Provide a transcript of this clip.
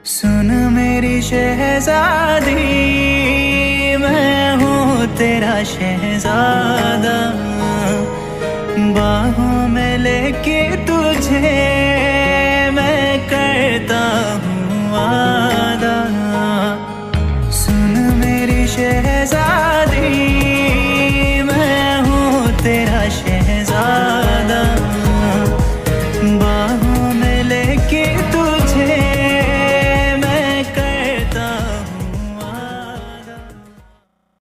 सुन मेरी शहजादी, मैं हूँ तेरा शहजादा। बाहों में लेके तुझे